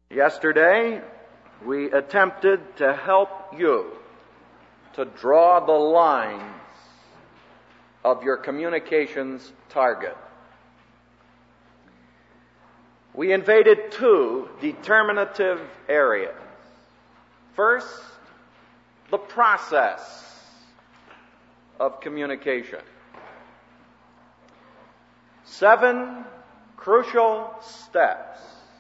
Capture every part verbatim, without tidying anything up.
Yesterday, we attempted to help you to draw the lines of your communications target. We invaded two determinative areas. First, the process of communication. Seven crucial steps.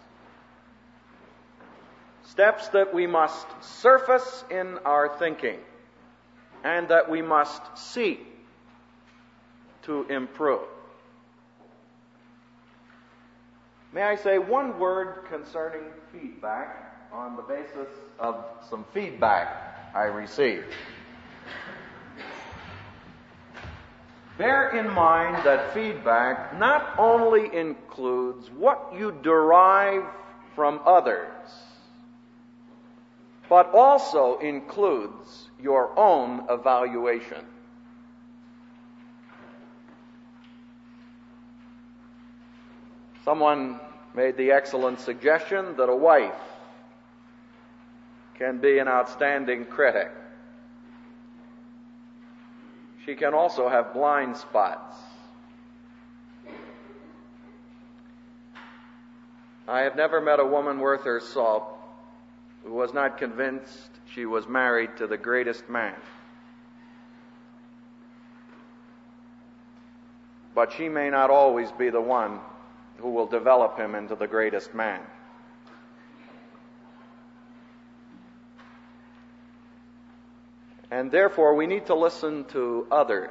Steps that we must surface in our thinking and that we must seek to improve. May I say one word concerning feedback on the basis of some feedback I received. Bear in mind that feedback not only includes what you derive from others, but also includes your own evaluation. Someone made the excellent suggestion that a wife can be an outstanding critic. She can also have blind spots. I have never met a woman worth her salt who was not convinced she was married to the greatest man. But she may not always be the one who will develop him into the greatest man. And therefore, we need to listen to others.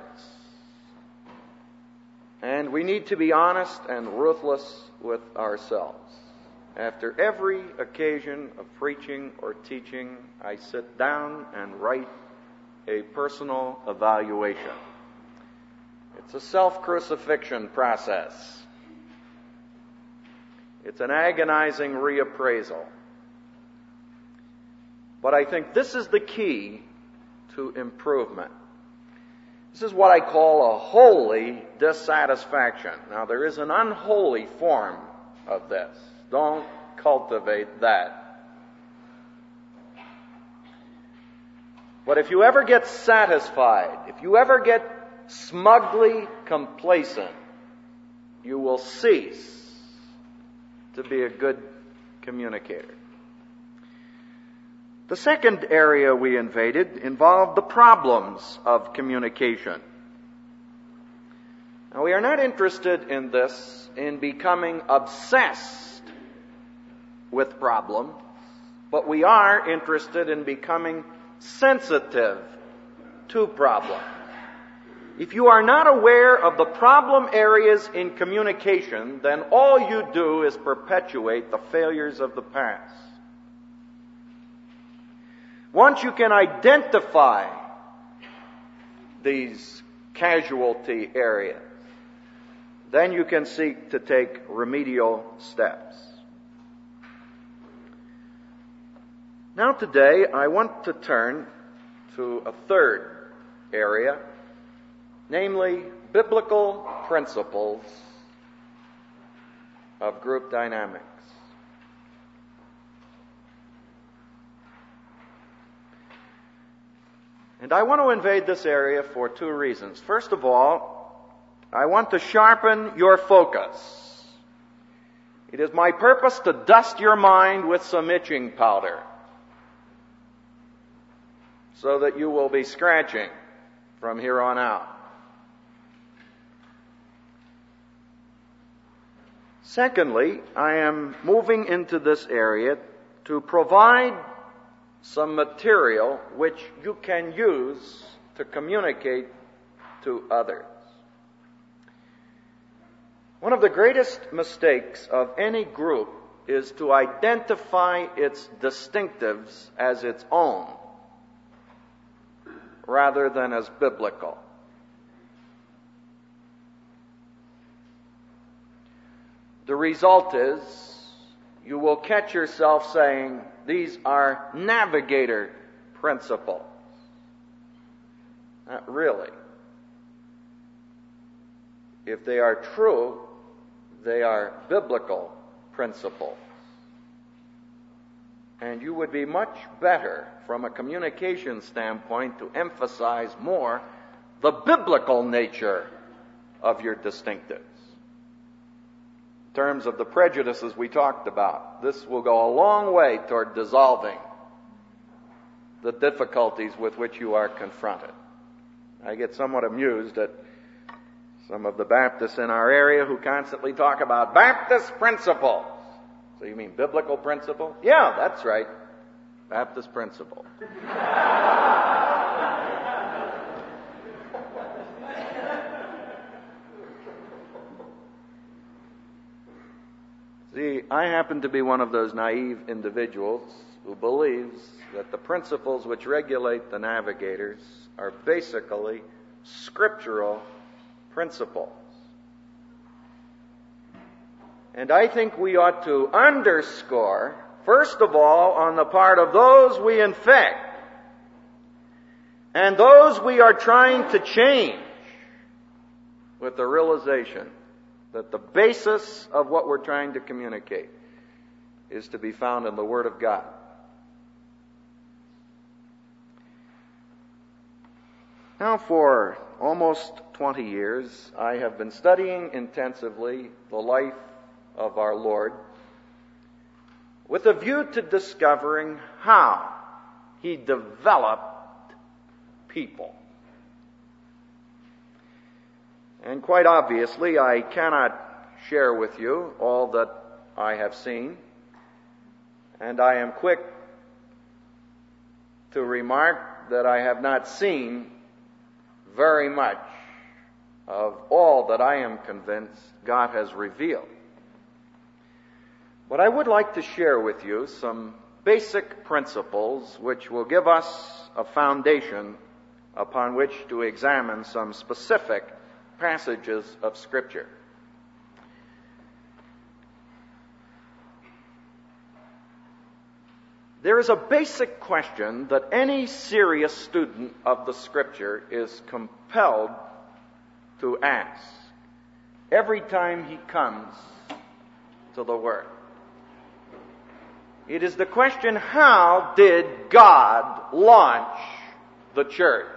And we need to be honest and ruthless with ourselves. After every occasion of preaching or teaching, I sit down and write a personal evaluation. It's a self-crucifixion process. It's an agonizing reappraisal. But I think this is the key to improvement. This is what I call a holy dissatisfaction. Now, there is an unholy form of this. Don't cultivate that. But if you ever get satisfied, if you ever get smugly complacent, you will cease to be a good communicator. The second area we invaded involved the problems of communication. Now, we are not interested in this in becoming obsessed with problems, but we are interested in becoming sensitive to problems. If you are not aware of the problem areas in communication, then all you do is perpetuate the failures of the past. Once you can identify these casualty areas, then you can seek to take remedial steps. Now today, I want to turn to a third area, namely biblical principles of group dynamics. And I want to invade this area for two reasons. First of all, I want to sharpen your focus. It is my purpose to dust your mind with some itching powder, so that you will be scratching from here on out. Secondly, I am moving into this area to provide some material which you can use to communicate to others. One of the greatest mistakes of any group is to identify its distinctives as its own, rather than as biblical. The result is you will catch yourself saying, these are navigator principles. Not really. If they are true, they are biblical principles. And you would be much better from a communication standpoint to emphasize more the biblical nature of your distinctives. In terms of the prejudices we talked about, this will go a long way toward dissolving the difficulties with which you are confronted. I get somewhat amused at some of the Baptists in our area who constantly talk about Baptist principles. So you mean biblical principle? Yeah, that's right. Baptist principle. See, I happen to be one of those naive individuals who believes that the principles which regulate the navigators are basically scriptural principles. And I think we ought to underscore, first of all, on the part of those we infect and those we are trying to change, with the realization that the basis of what we're trying to communicate is to be found in the Word of God. Now, for almost twenty years, I have been studying intensively the life of our Lord with a view to discovering how He developed people. And quite obviously, I cannot share with you all that I have seen, and I am quick to remark that I have not seen very much of all that I am convinced God has revealed. But I would like to share with you some basic principles which will give us a foundation upon which to examine some specific passages of Scripture. There is a basic question that any serious student of the Scripture is compelled to ask every time he comes to the Word. It is the question, how did God launch the church?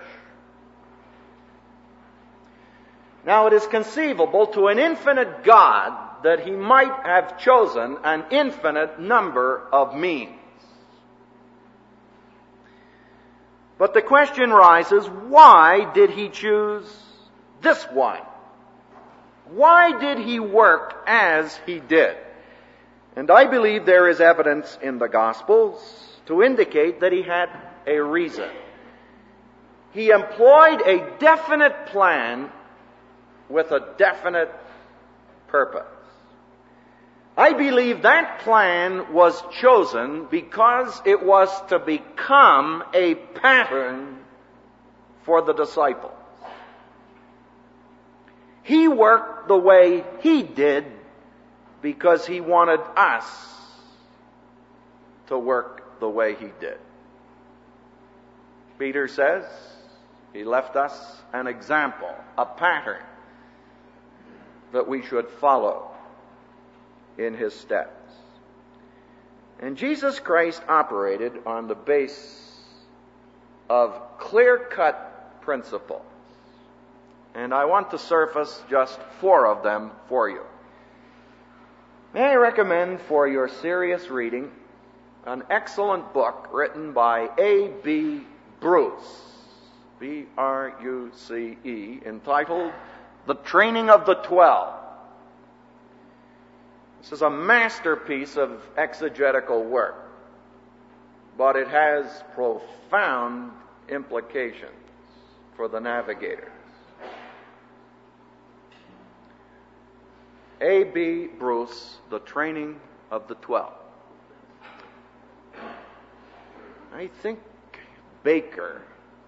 Now, it is conceivable to an infinite God that He might have chosen an infinite number of means. But the question rises, why did He choose this one? Why did He work as He did? And I believe there is evidence in the Gospels to indicate that He had a reason. He employed a definite plan with a definite purpose. I believe that plan was chosen because it was to become a pattern for the disciples. He worked the way He did because He wanted us to work the way He did. Peter says He left us an example, a pattern that we should follow in His steps. And Jesus Christ operated on the base of clear-cut principles. And I want to surface just four of them for you. May I recommend for your serious reading an excellent book written by A B Bruce, B R U C E, entitled The Training of the Twelve. This is a masterpiece of exegetical work, but it has profound implications for the navigators. A B Bruce, The Training of the Twelve. I think Baker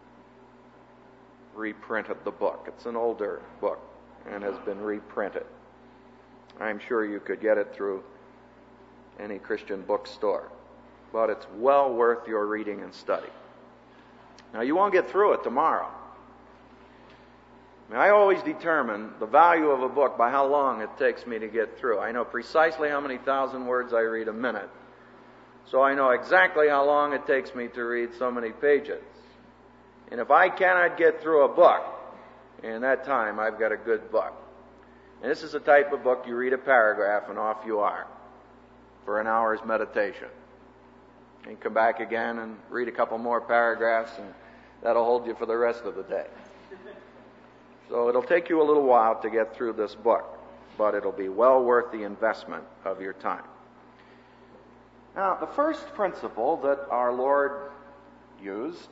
reprinted the book. It's an older book and has been reprinted. I'm sure you could get it through any Christian bookstore, but it's well worth your reading and study. Now, you won't get through it tomorrow. I, mean, I always determine the value of a book by how long it takes me to get through. I know precisely how many thousand words I read a minute. so I know exactly how long it takes me to read so many pages. And if I cannot get through a book in that time, I've got a good book. And this is the type of book you read a paragraph and off you are for an hour's meditation. And come back again and read a couple more paragraphs, and that'll hold you for the rest of the day. So it'll take you a little while to get through this book, but it'll be well worth the investment of your time. Now, the first principle that our Lord used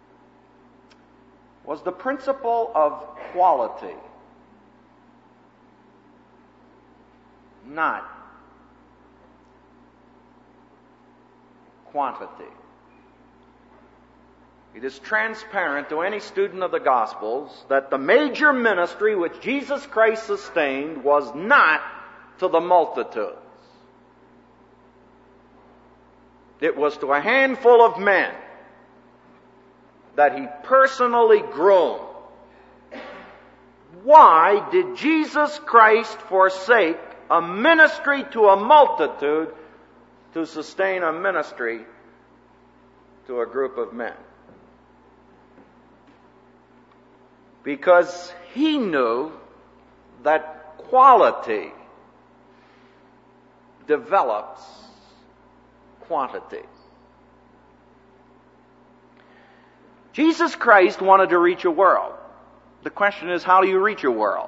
was the principle of quality, not quantity. It is transparent to any student of the Gospels that the major ministry which Jesus Christ sustained was not to the multitudes. It was to a handful of men that he personally groomed. Why did Jesus Christ forsake a ministry to a multitude to sustain a ministry to a group of men? Because he knew that quality develops quantity. Jesus Christ wanted to reach a world. The question is, how do you reach a world?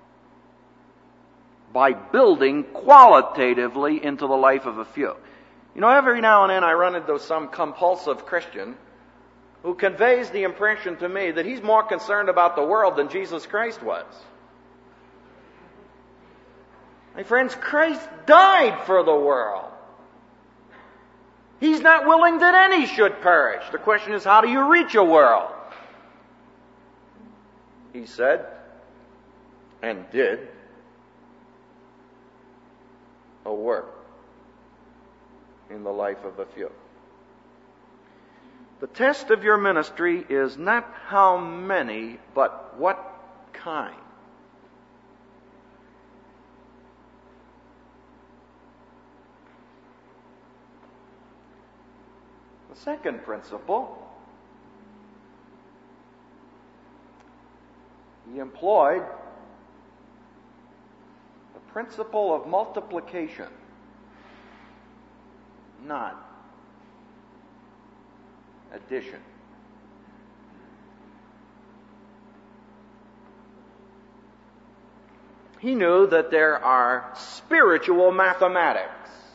By building qualitatively into the life of a few. You know, every now and then I run into some compulsive Christian who conveys the impression to me that he's more concerned about the world than Jesus Christ was. My friends, Christ died for the world. He's not willing that any should perish. The question is, how do you reach a world? He said, and did, a work in the life of a few. The test of your ministry is not how many, but what kind. The second principle, he employed the principle of multiplication, not addition. He knew that there are spiritual mathematics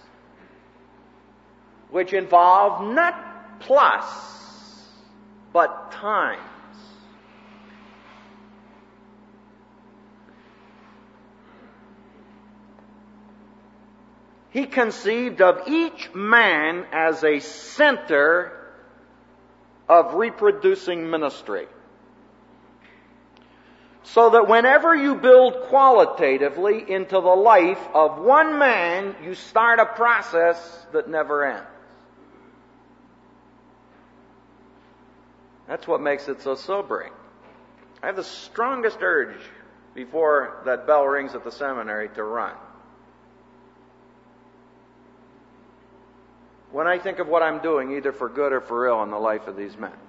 which involve not plus, but times. He conceived of each man as a center of reproducing ministry. So that whenever you build qualitatively into the life of one man, you start a process that never ends. That's what makes it so sobering. I have the strongest urge before that bell rings at the seminary to run. When I think of what I'm doing, either for good or for ill, in the life of these men.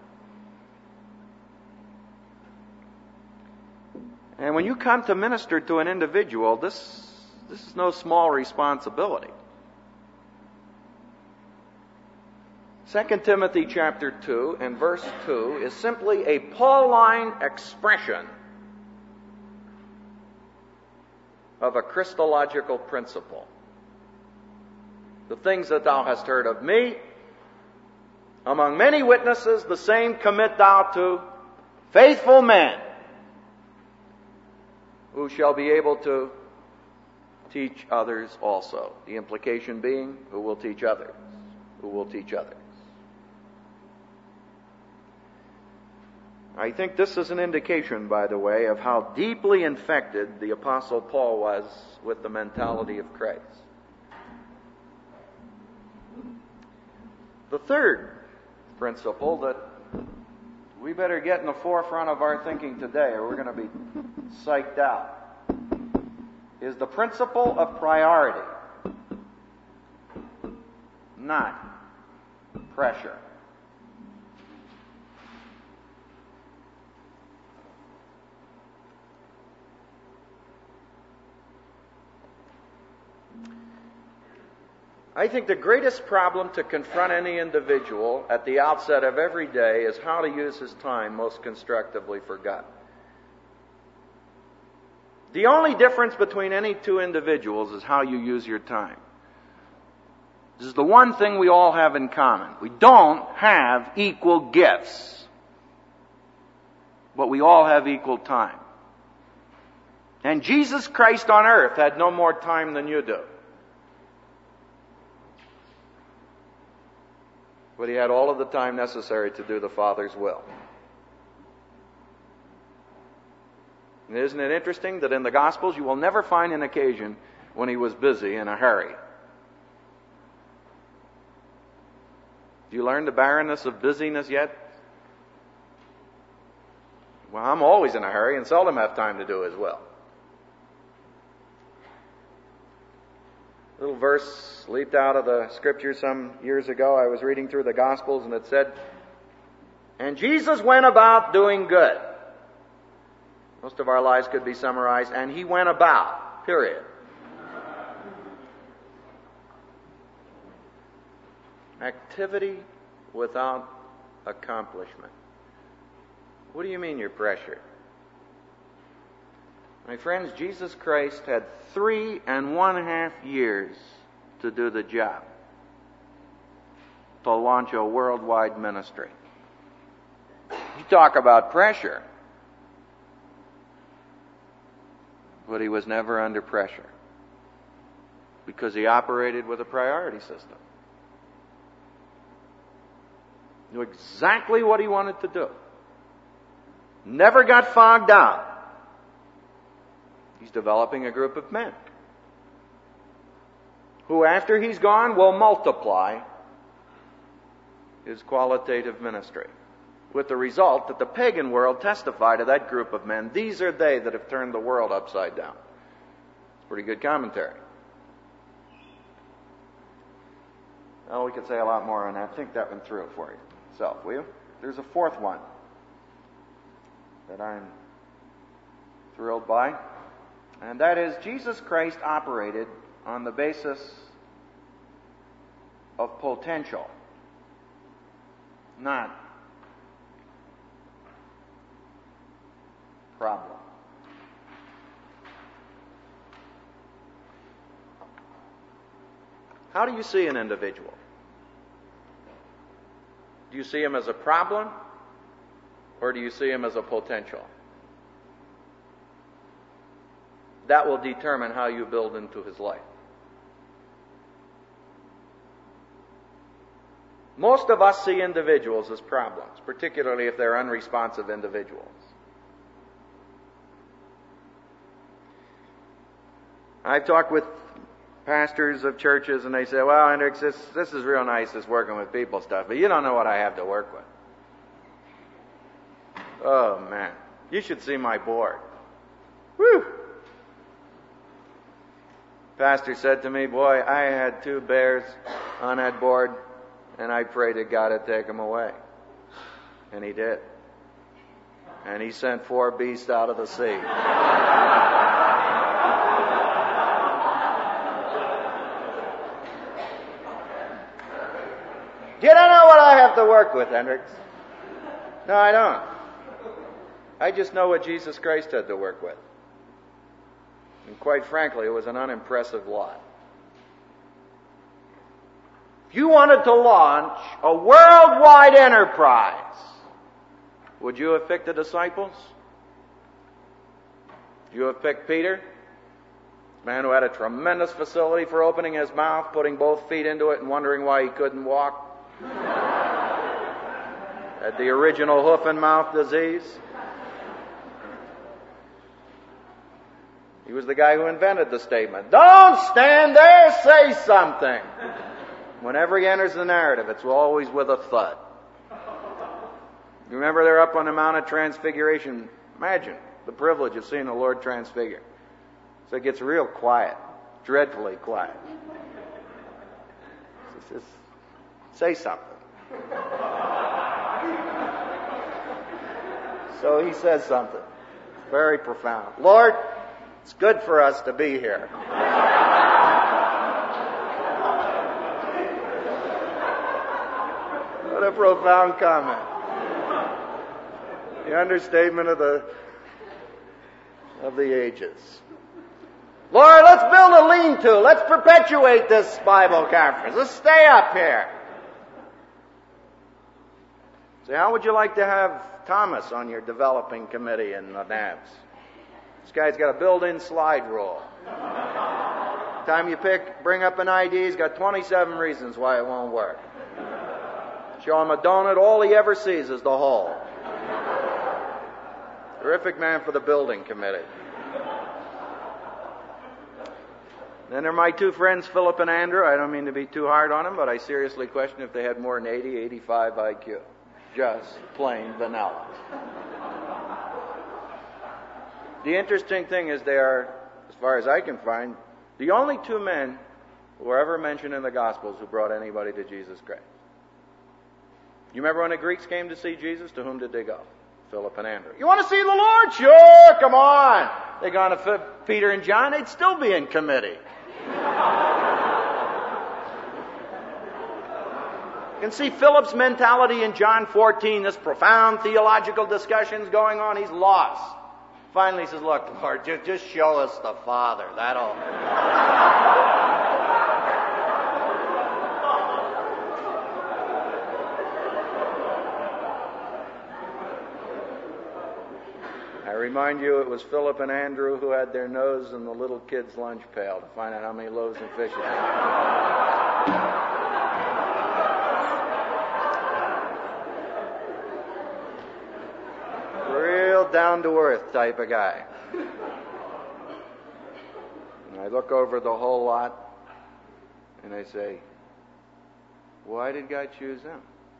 And when you come to minister to an individual, this, this is no small responsibility. Second Timothy chapter two and verse two is simply a Pauline expression of a Christological principle. The things that thou hast heard of me, among many witnesses, the same commit thou to faithful men, who shall be able to teach others also. The implication being, who will teach others, who will teach others. I think this is an indication, by the way, of how deeply infected the Apostle Paul was with the mentality of Christ. The third principle that we better get in the forefront of our thinking today, or we're going to be psyched out, is the principle of priority, not Pressure. I think the greatest problem to confront any individual at the outset of every day is how to use his time most constructively for God. The only difference between any two individuals is how you use your time. This is the one thing we all have in common. We don't have equal gifts, but we all have equal time. And Jesus Christ on earth had no more time than you do. But he had all of the time necessary to do the Father's will. And isn't it interesting that in the Gospels you will never find an occasion when he was busy in a hurry? Do you learn the barrenness of busyness yet? Well, I'm always in a hurry and seldom have time to do his will. Little verse leaped out of the Scripture some years ago. I was reading through the Gospels and it said, "And Jesus went about doing good." Most of our lives could be summarized, and he went about, period. Activity without accomplishment. What do you mean you're pressured? My friends, Jesus Christ had three and one half years to do the job, to launch a worldwide ministry. You talk about pressure. But he was never under pressure because he operated with a priority system. Knew exactly what he wanted to do. Never got fogged out. He's developing a group of men who, after he's gone, will multiply his qualitative ministry, with the result that the pagan world testify to that group of men. These are they that have turned the world upside down. It's pretty good commentary. Well, we could say a lot more on that. Think that one through for yourself, will you? There's a fourth one that I'm thrilled by, and that is Jesus Christ operated on the basis of potential, not problem. How do you see an individual? Do you see him as a problem, or do you see him as a potential? That will determine how you build into his life. Most of us see individuals as problems, particularly if they're unresponsive individuals. I've talked with pastors of churches, and they say, "Well, Hendricks, this, this is real nice, this working with people stuff, but you don't know what I have to work with." Oh, man. You should see my board. Whew! Pastor said to me, "Boy, I had two bears on that board, and I prayed to God to take them away." And he did. And he sent four beasts out of the sea. You don't know what I have to work with, Hendricks. No, I don't. I just know what Jesus Christ had to work with. And quite frankly, it was an unimpressive lot. If you wanted to launch a worldwide enterprise, would you have picked the disciples? Would you have picked Peter? A man who had a tremendous facility for opening his mouth, putting both feet into it and wondering why he couldn't walk. Had the original hoof and mouth disease. He was the guy who invented the statement, "Don't stand there, say something." Whenever he enters the narrative, it's always with a thud. You remember they're up on the Mount of Transfiguration. Imagine the privilege of seeing the Lord transfigure. So it gets real quiet, dreadfully quiet. It's just, say something. So he says something very profound. Lord, it's good for us to be here. What a profound comment. The understatement of the of the ages. Lord, let's build a lean-to. Let's perpetuate this Bible conference. Let's stay up here. Say, how would you like to have Thomas on your developing committee in the N A B S? This guy's got a built-in slide rule. Time you pick, bring up an I D, he's got twenty-seven reasons why it won't work. Show him a donut, all he ever sees is the hole. Terrific man for the building committee. Then there are my two friends, Philip and Andrew. I don't mean to be too hard on them, but I seriously question if they had more than eighty, eighty-five I Q. Just plain vanilla. The interesting thing is they are, as far as I can find, the only two men who are ever mentioned in the Gospels who brought anybody to Jesus Christ. You remember when the Greeks came to see Jesus? To whom did they go? Philip and Andrew. You want to see the Lord? Sure, come on. They gone to Peter and John, they'd still be in committee. You can see Philip's mentality in John fourteen, this profound theological discussions going on. He's lost. Finally he says, look, Lord, just, just show us the Father. That'll... I remind you, it was Philip and Andrew who had their nose in the little kid's lunch pail to find out how many loaves and fishes they had. Real down-to-earth type of guy. And I look over the whole lot and I say, why did God choose them?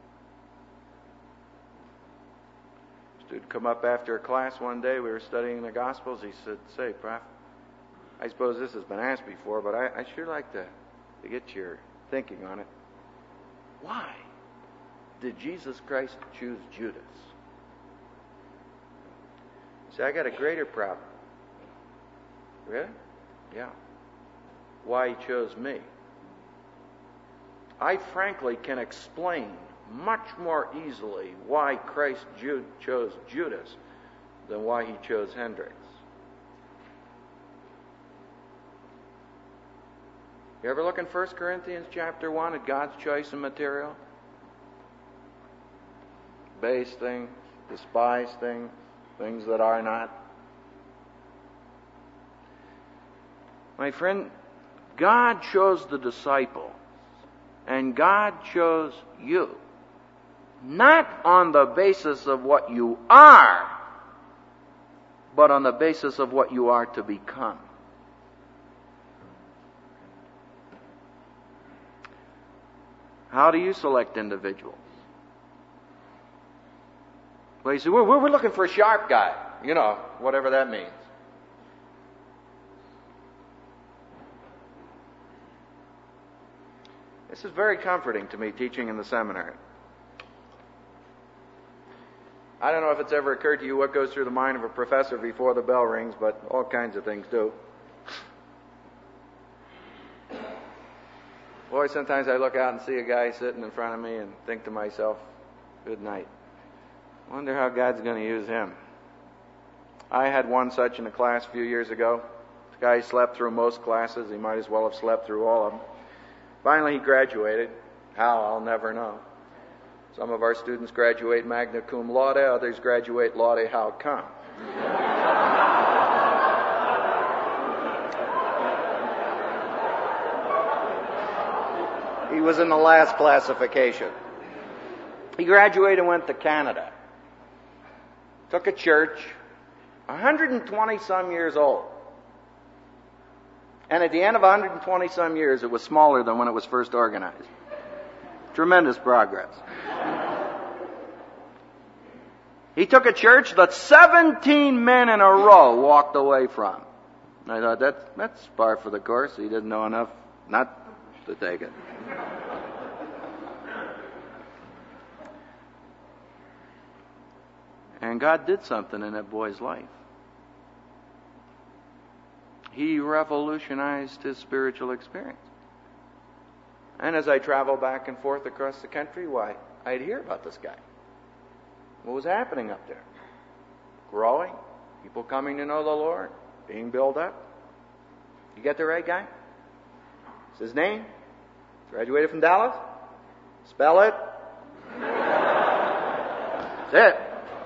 Dude come up after a class one day, we were studying the Gospels, he said, say, Prof, I suppose this has been asked before, but I, I sure like to, to get your thinking on it. Why did Jesus Christ choose Judas? See, I got a greater problem. Really? Yeah. Why he chose me. I frankly can explain much more easily why Christ Ju- chose Judas than why he chose Hendricks. You ever look in First Corinthians chapter one at God's choice of material? Base things, despised things, things that are not. My friend, God chose the disciple, and God chose you. Not on the basis of what you are, but on the basis of what you are to become. How do you select individuals? Well, you say, we're, we're looking for a sharp guy. You know, whatever that means. This is very comforting to me, teaching in the seminary. I don't know if it's ever occurred to you what goes through the mind of a professor before the bell rings, but all kinds of things do. Boy, sometimes I look out and see a guy sitting in front of me and think to myself, good night. Wonder how God's going to use him. I had one such in a class a few years ago. This guy slept through most classes. He might as well have slept through all of them. Finally, he graduated. How? I'll never know. Some of our students graduate magna cum laude, others graduate laude how come. He was in the last classification. He graduated and went to Canada. Took a church, one hundred twenty some years old. And at the end of one hundred twenty some years, it was smaller than when it was first organized. Tremendous progress. He took a church that seventeen men in a row walked away from. I thought, that's, that's par for the course. He didn't know enough not to take it. And God did something in that boy's life. He revolutionized his spiritual experience. And as I traveled back and forth across the country, why, I'd hear about this guy. What was happening up there? Growing, people coming to know the Lord, being built up. You get the right guy? What's his name? Graduated from Dallas? Spell it. That's it.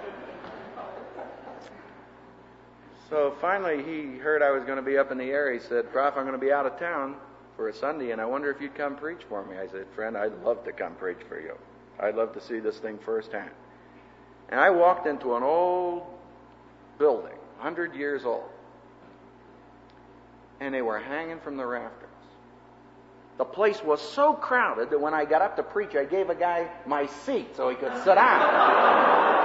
So finally he heard I was going to be up in the area. He said, Prof, I'm going to be out of town for a Sunday, and I wonder if you'd come preach for me. I said, friend, I'd love to come preach for you. I'd love to see this thing firsthand. And I walked into an old building, one hundred years old, and they were hanging from the rafters. The place was so crowded that when I got up to preach, I gave a guy my seat so he could sit down.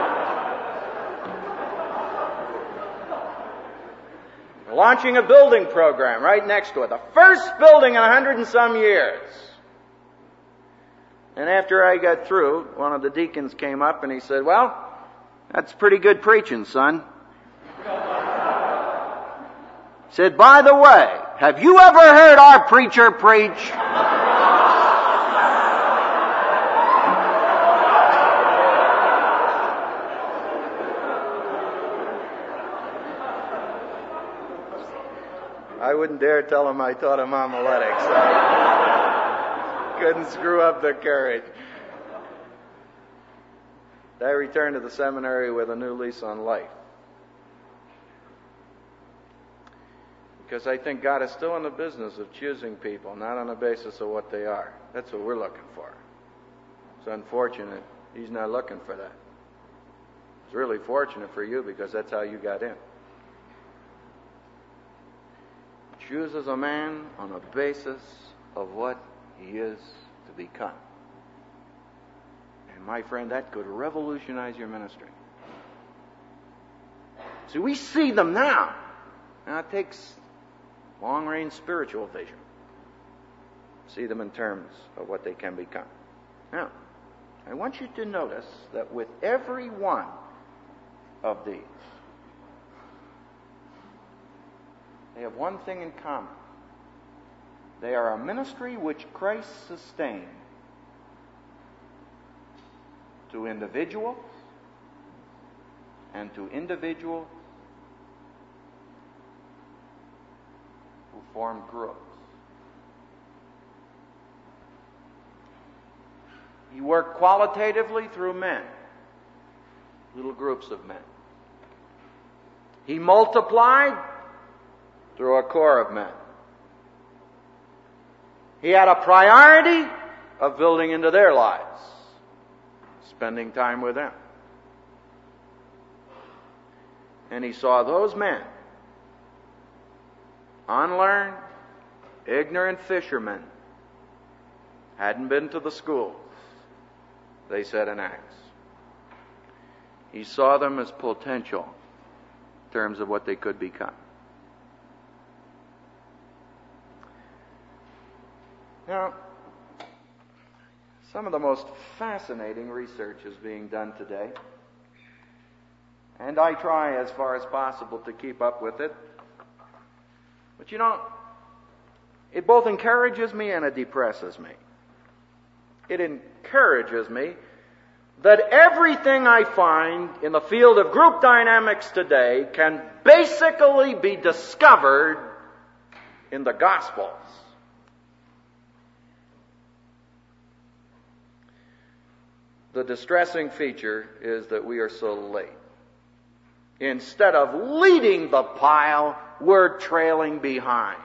Launching a building program right next to it. The first building in a hundred and some years. And after I got through, one of the deacons came up and he said, well, that's pretty good preaching, son. He said, by the way, have you ever heard our preacher preach? I wouldn't dare tell him I taught him homiletics. So couldn't screw up the courage. I returned to the seminary with a new lease on life. Because I think God is still in the business of choosing people, not on the basis of what they are. That's what we're looking for. It's unfortunate He's not looking for that. It's really fortunate for you because that's how you got in. Chooses a man on a basis of what he is to become. And my friend, that could revolutionize your ministry. See, we see them now. Now it takes long-range spiritual vision. See them in terms of what they can become. Now, I want you to notice that with every one of these, they have one thing in common. They are a ministry which Christ sustained to individuals and to individuals who formed groups. He worked qualitatively through men, little groups of men. He multiplied through a core of men. He had a priority of building into their lives, spending time with them. And he saw those men, unlearned, ignorant fishermen, hadn't been to the schools, they said in Acts. He saw them as potential in terms of what they could become. Now, some of the most fascinating research is being done today, and I try as far as possible to keep up with it. But you know, it both encourages me and it depresses me. It encourages me that everything I find in the field of group dynamics today can basically be discovered in the Gospels. The distressing feature is that we are so late. Instead of leading the pile, we're trailing behind.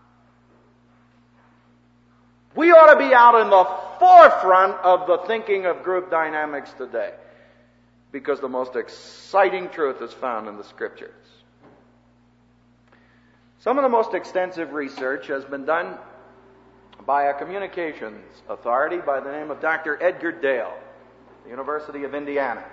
We ought to be out in the forefront of the thinking of group dynamics today, because the most exciting truth is found in the Scriptures. Some of the most extensive research has been done by a communications authority by the name of Doctor Edgar Dale, the University of Indiana.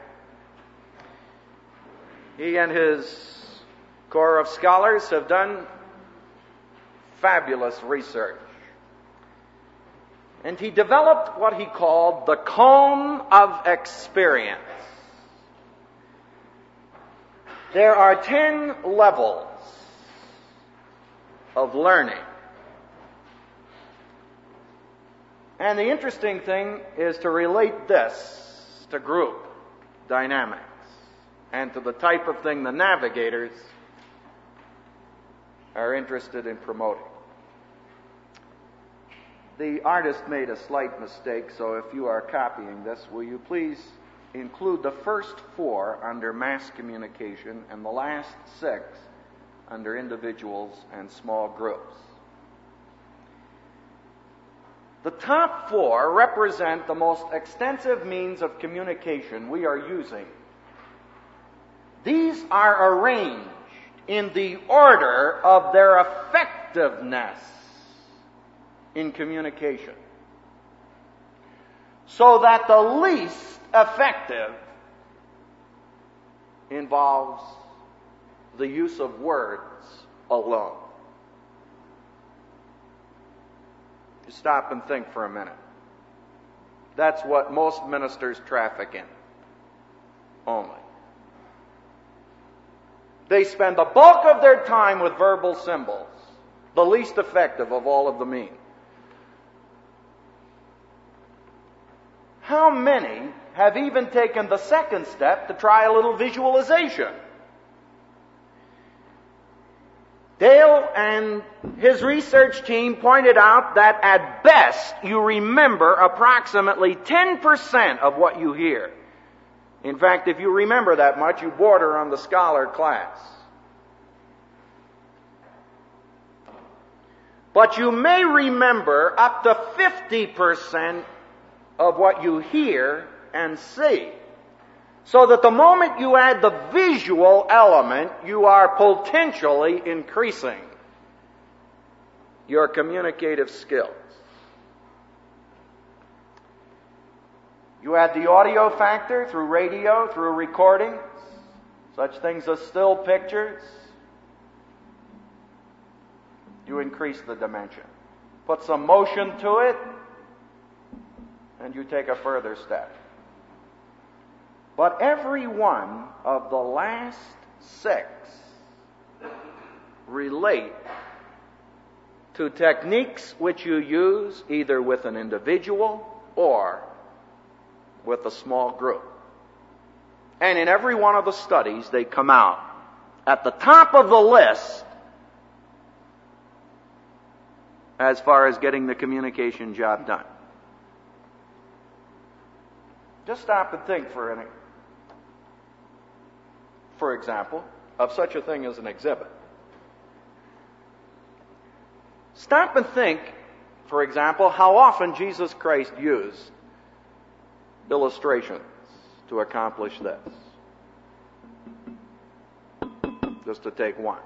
He and his corps of scholars have done fabulous research. And he developed what he called the cone of experience. There are ten levels of learning. And the interesting thing is to relate this to group dynamics and to the type of thing the navigators are interested in promoting. The artist made a slight mistake, so if you are copying this, will you please include the first four under mass communication and the last six under individuals and small groups. The top four represent the most extensive means of communication we are using. These are arranged in the order of their effectiveness in communication, so that the least effective involves the use of words alone. You stop and think for a minute. That's what most ministers traffic in. Only. They spend the bulk of their time with verbal symbols, the least effective of all of the means. How many have even taken the second step to try a little visualization? Dale and his research team pointed out that at best you remember approximately ten percent of what you hear. In fact, if you remember that much, you border on the scholar class. But you may remember up to fifty percent of what you hear and see. So that the moment you add the visual element, you are potentially increasing your communicative skills. You add the audio factor through radio, through recordings, such things as still pictures. You increase the dimension. Put some motion to it, and you take a further step. But every one of the last six relate to techniques which you use either with an individual or with a small group. And in every one of the studies, they come out at the top of the list as far as getting the communication job done. Just stop and think for a minute. For example, of such a thing as an exhibit. Stop and think, for example, how often Jesus Christ used illustrations to accomplish this. Just to take one.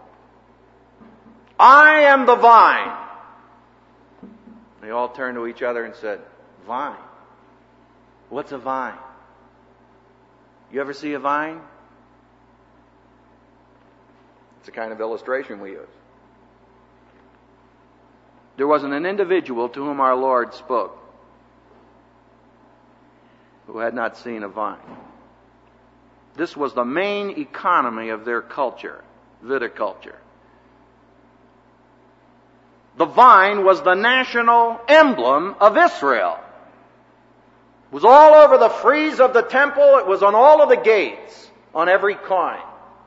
I am the vine. They all turned to each other and said, vine? What's a vine? You ever see a vine? It's the kind of illustration we use. There wasn't an individual to whom our Lord spoke who had not seen a vine. This was the main economy of their culture, viticulture. The vine was the national emblem of Israel. It was all over the frieze of the temple. It was on all of the gates, on every coin.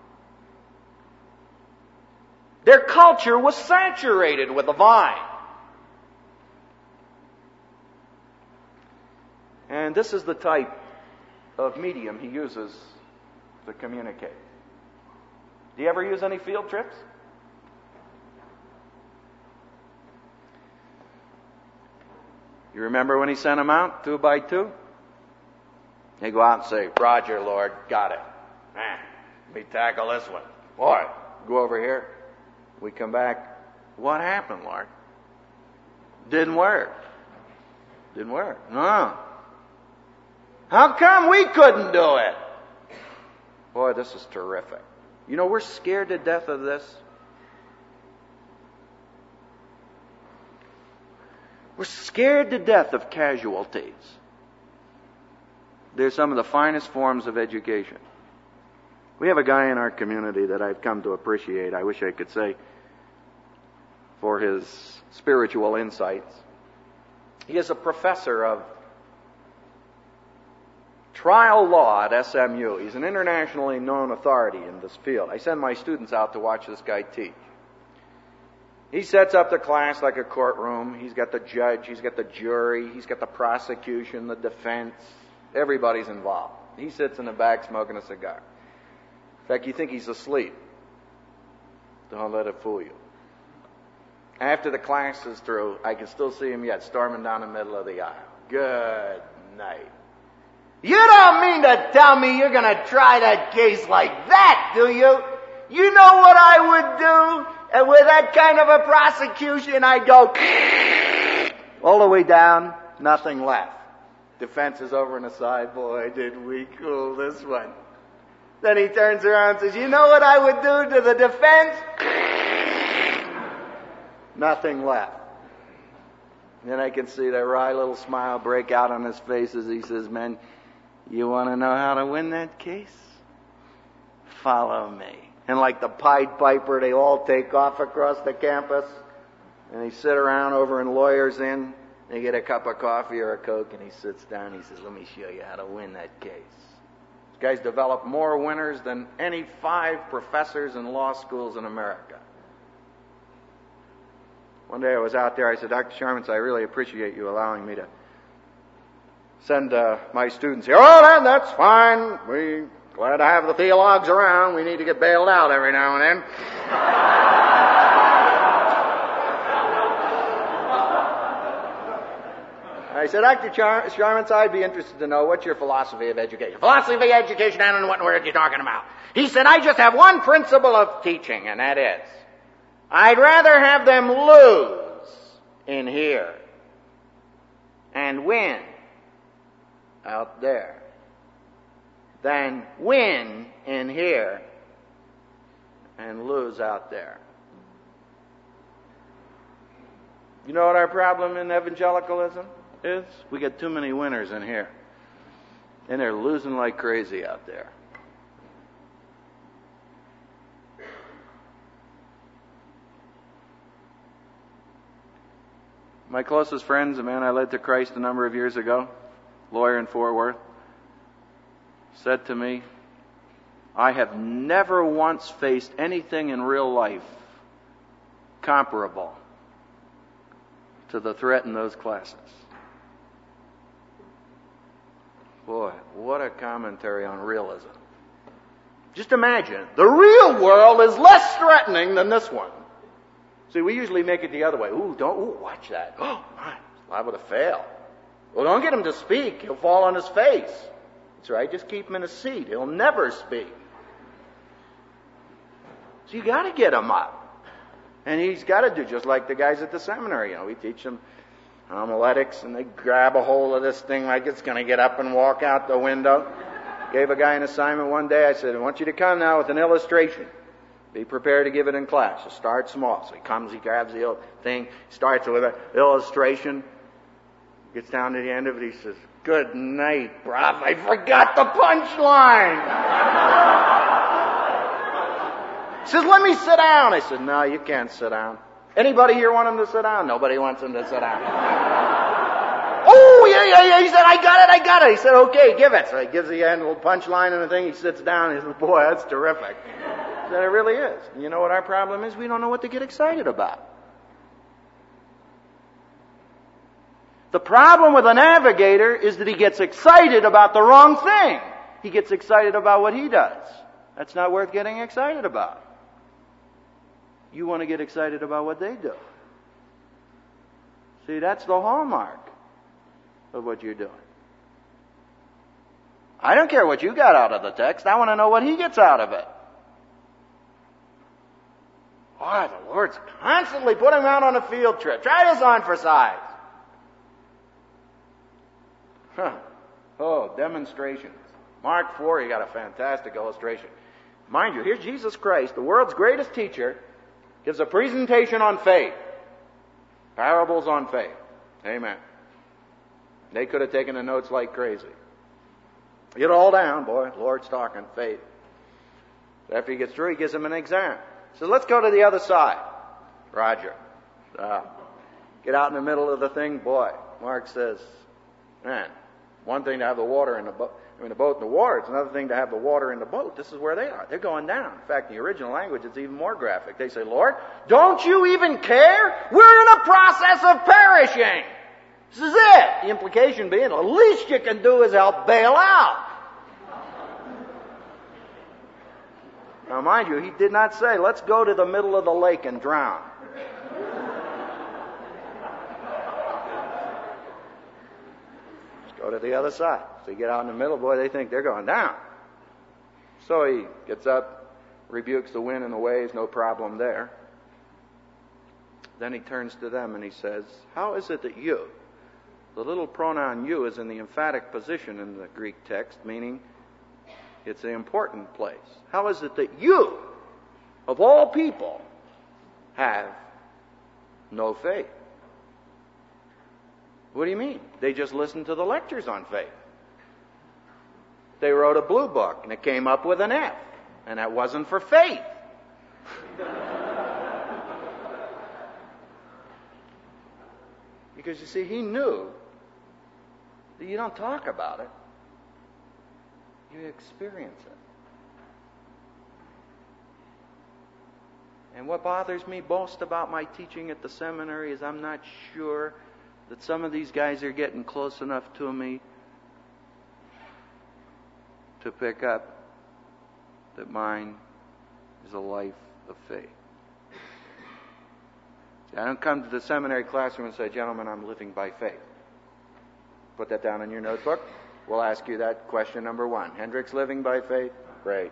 Their culture was saturated with the vine. And this is the type of medium he uses to communicate. Do you ever use any field trips? You remember when he sent them out, two by two? They go out and say, Roger, Lord, got it. Ah, let me tackle this one. Boy, go over here. We come back. What happened, Lord? Didn't work. Didn't work. No. How come we couldn't do it? Boy, this is terrific. You know, we're scared to death of this. We're scared to death of casualties. They're some of the finest forms of education. We have a guy in our community that I've come to appreciate, I wish I could say, for his spiritual insights. He is a professor of trial law at S M U. He's an internationally known authority in this field. I send my students out to watch this guy teach. He sets up the class like a courtroom. He's got the judge, he's got the jury, he's got the prosecution, the defense. Everybody's involved. He sits in the back smoking a cigar. In fact, you think he's asleep. Don't let it fool you. After the class is through, I can still see him yet storming down the middle of the aisle. Good night. You don't mean to tell me you're going to try that case like that, do you? You know what I would do? And with that kind of a prosecution, I'd go all the way down, nothing left. Defense is over on the side. Boy, did we cool this one. Then he turns around and says, you know what I would do to the defense? Nothing left. And then I can see that wry little smile break out on his face as he says, men, you want to know how to win that case? Follow me. And like the Pied Piper, they all take off across the campus. And they sit around over in Lawyers Inn. They get a cup of coffee or a Coke, and he sits down and he says, let me show you how to win that case. This guy's developed more winners than any five professors in law schools in America. One day I was out there, I said, Doctor Sharmans, I really appreciate you allowing me to send uh, my students here. Oh, then, that's fine. We're glad to have the theologues around. We need to get bailed out every now and then. I said, Doctor Char- Sharmans, I'd be interested to know what's your philosophy of education. Philosophy of education, I don't know what word you're talking about. He said, I just have one principle of teaching, and that is, I'd rather have them lose in here and win out there than win in here and lose out there. You know what our problem in evangelicalism is? We get too many winners in here, and they're losing like crazy out there. My closest friends, a man I led to Christ a number of years ago, lawyer in Fort Worth, said to me, I have never once faced anything in real life comparable to the threat in those classes. Boy, what a commentary on realism. Just imagine, the real world is less threatening than this one. See, we usually make it the other way. Ooh, don't, ooh, watch that. Oh, my, liable to fail. Well, don't get him to speak. He'll fall on his face. That's right, just keep him in a seat. He'll never speak. So you got to get him up. And he's got to do just like the guys at the seminary. You know, we teach them homiletics, and they grab a hold of this thing like it's going to get up and walk out the window. Gave a guy an assignment one day. I said, I want you to come now with an illustration. Be prepared to give it in class. So start small. So he comes, he grabs the thing, starts with an illustration, gets down to the end of it, he says, good night, bruv, I forgot the punchline. He says, let me sit down. I said, no, you can't sit down. Anybody here want him to sit down? Nobody wants him to sit down. Oh, yeah, yeah, yeah. He said, I got it, I got it. He said, okay, give it. So he gives the end little punchline and the thing. He sits down. He says, boy, that's terrific. That it really is. You know what our problem is? We don't know what to get excited about. The problem with a navigator is that he gets excited about the wrong thing. He gets excited about what he does. That's not worth getting excited about. You want to get excited about what they do. See, that's the hallmark of what you're doing. I don't care what you got out of the text. I want to know what he gets out of it. Boy, the Lord's constantly putting him out on a field trip. Try this on for size. Huh. Oh, demonstrations. Mark four, you got a fantastic illustration. Mind you, here's Jesus Christ, the world's greatest teacher, gives a presentation on faith. Parables on faith. Amen. They could have taken the notes like crazy. Get it all down, boy. Lord's talking faith. After he gets through, he gives them an exam. He says, let's go to the other side. Roger. Uh, get out in the middle of the thing. Boy, Mark says, man, one thing to have the water in the boat. I mean, the boat in the water. It's another thing to have the water in the boat. This is where they are. They're going down. In fact, in the original language, it's even more graphic. They say, Lord, don't you even care? We're in a process of perishing. This is it. The implication being, the least you can do is help bail out. Now, mind you, he did not say, let's go to the middle of the lake and drown. Let's go to the other side. So you get out in the middle, boy, they think they're going down. So he gets up, rebukes the wind and the waves, no problem there. Then he turns to them and he says, how is it that you, the little pronoun you is in the emphatic position in the Greek text, meaning it's an important place. How is it that you, of all people, have no faith? What do you mean? They just listened to the lectures on faith. They wrote a blue book, and it came up with an F, and that wasn't for faith. Because, you see, he knew that you don't talk about it, you experience it. And what bothers me most about my teaching at the seminary is I'm not sure that some of these guys are getting close enough to me to pick up that mine is a life of faith. See, I don't come to the seminary classroom and say, gentlemen, I'm living by faith. Put that down in your notebook. We'll ask you that question number one. Hendricks living by faith? Great.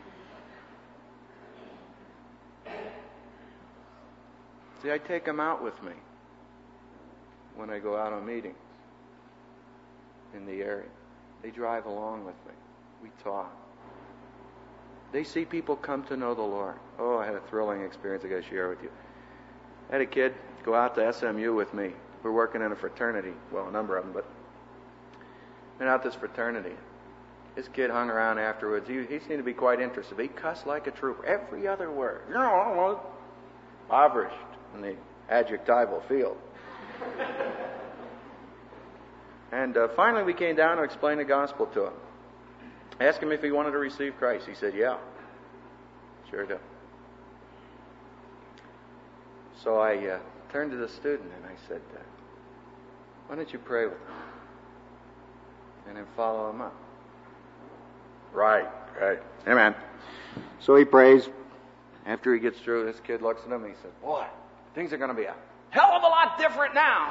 See, I take them out with me when I go out on meetings in the area. They drive along with me. We talk. They see people come to know the Lord. Oh, I had a thrilling experience I got to share with you. I had a kid go out to S M U with me. We're working in a fraternity. Well, a number of them, but went out this fraternity. This kid hung around afterwards. He, he seemed to be quite interested. He cussed like a trooper. Every other word. You know, impoverished in the adjectival field. And uh, finally we came down to explain the gospel to him. I asked him if he wanted to receive Christ. He said, yeah. Sure do. So I uh, turned to the student and I said, uh, why don't you pray with him? And then follow him up. Right, right. Amen. So he prays. After he gets through, this kid looks at him and he said, boy, things are going to be a hell of a lot different now.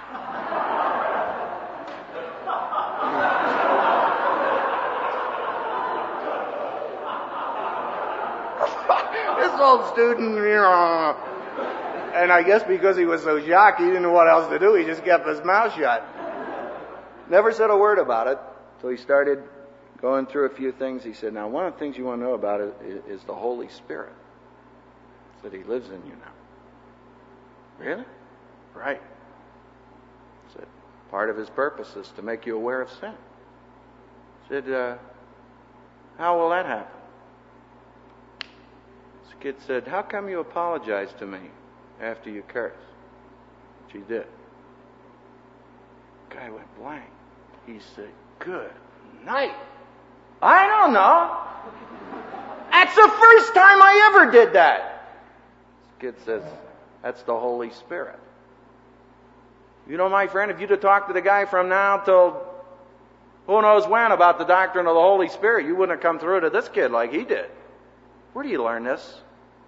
This old student, you know, and I guess because he was so shocked, he didn't know what else to do. He just kept his mouth shut. Never said a word about it. So he started going through a few things. He said, now, one of the things you want to know about it is the Holy Spirit. He said, he lives in you now. Really? Right. He said, part of his purpose is to make you aware of sin. He said, uh, how will that happen? This kid said, how come you apologized to me after you cursed? She did. The guy went blank. He said, good night. I don't know. That's the first time I ever did that. This kid says, that's the Holy Spirit. You know, my friend, if you'd have talked to the guy from now till who knows when about the doctrine of the Holy Spirit, you wouldn't have come through to this kid like he did. Where do you learn this?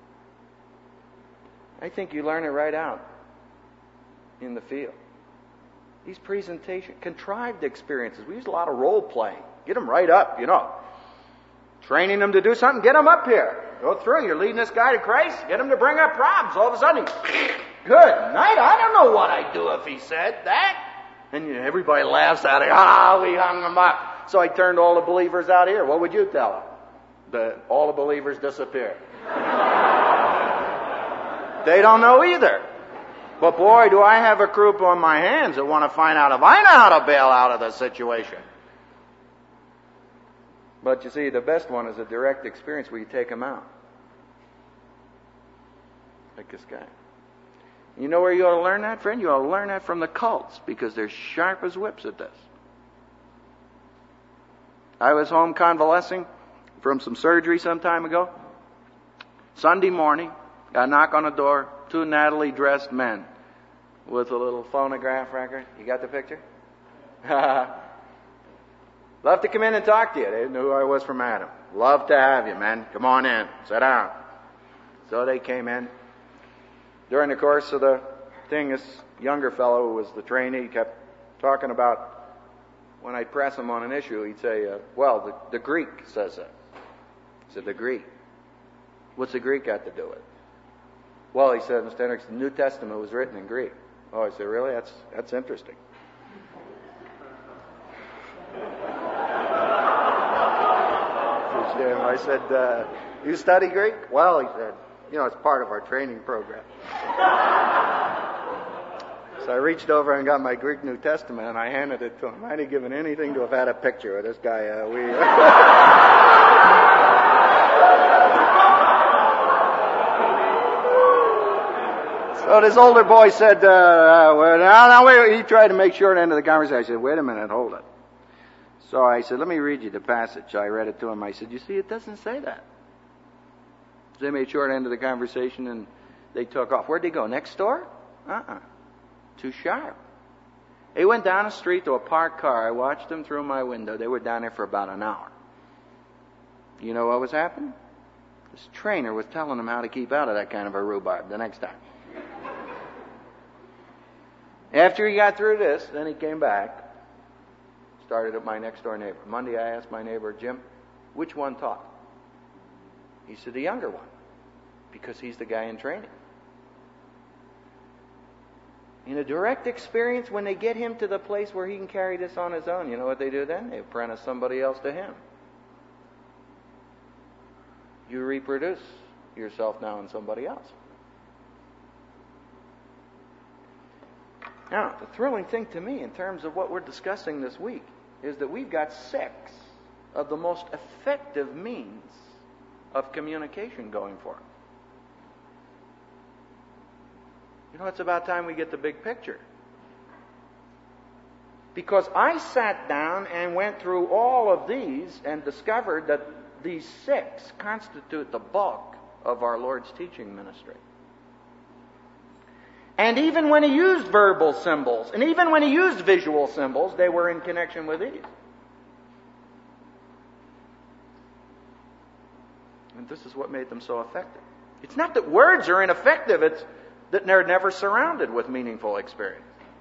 I think you learn it right out in the field. These presentation, contrived experiences. We use a lot of role playing. Get them right up, you know. Training them to do something, get them up here. Go through. You're leading this guy to Christ. Get him to bring up problems. All of a sudden, he, good night. I don't know what I'd do if he said that. And you know, everybody laughs at it. Ah, we hung him up. So I turned all the believers out here. What would you tell them? The, all the believers disappeared. They don't know either. But boy, do I have a group on my hands that want to find out if I know how to bail out of the situation. But you see, the best one is a direct experience where you take them out. like this guy. You know where you ought to learn that, friend? You ought to learn that from the cults, because they're sharp as whips at this. I was home convalescing from some surgery some time ago. Sunday morning, got a knock on the door, two Natalie dressed men with a little phonograph record. You got the picture? Love to come in and talk to you. They knew who I was from Adam. Love to have you, man. Come on in. Sit down. So they came in. During the course of the thing, this younger fellow who was the trainee kept talking about, when I'd press him on an issue, he'd say, uh, well, the, the Greek says that. I said, the Greek? What's the Greek got to do with it? Well, he said, Mister Hendricks, the New Testament was written in Greek. Oh, I said, really? That's that's interesting. I said, uh, you study Greek? Well, he said, you know, it's part of our training program. So I reached over and got my Greek New Testament, and I handed it to him. I'd have given anything to have had a picture of this guy. Uh, we. So this older boy said, uh, well, now, now, wait, he tried to make short end of the conversation. I said, wait a minute, hold it. So I said, let me read you the passage. I read it to him. I said, you see, it doesn't say that. So they made short end of the conversation, and they took off. Where'd they go? Next door? Uh-uh. Too sharp. They went down the street to a parked car. I watched them through my window. They were down there for about an hour. You know what was happening? This trainer was telling them how to keep out of that kind of a rhubarb the next time. After he got through this, then he came back, started at my next door neighbor. Monday I asked my neighbor, Jim, which one taught? He said, the younger one, because he's the guy in training. In a direct experience, when they get him to the place where he can carry this on his own, you know what they do then? They apprentice somebody else to him. You reproduce yourself now in somebody else. Now, the thrilling thing to me in terms of what we're discussing this week is that we've got six of the most effective means of communication going for it. You know, it's about time we get the big picture. Because I sat down and went through all of these and discovered that these six constitute the bulk of our Lord's teaching ministry. And even when he used verbal symbols, and even when he used visual symbols, they were in connection with these. And this is what made them so effective. It's not that words are ineffective, it's that they're never surrounded with meaningful experience.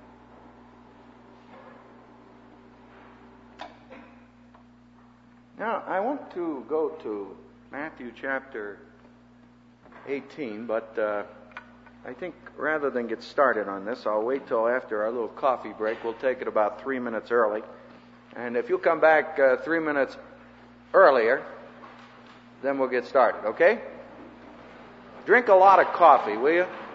Now, I want to go to Matthew chapter eighteen, but uh, I think rather than get started on this, I'll wait till after our little coffee break. We'll take it about three minutes early. And if you'll come back uh, three minutes earlier, then we'll get started, okay? Drink a lot of coffee, will you?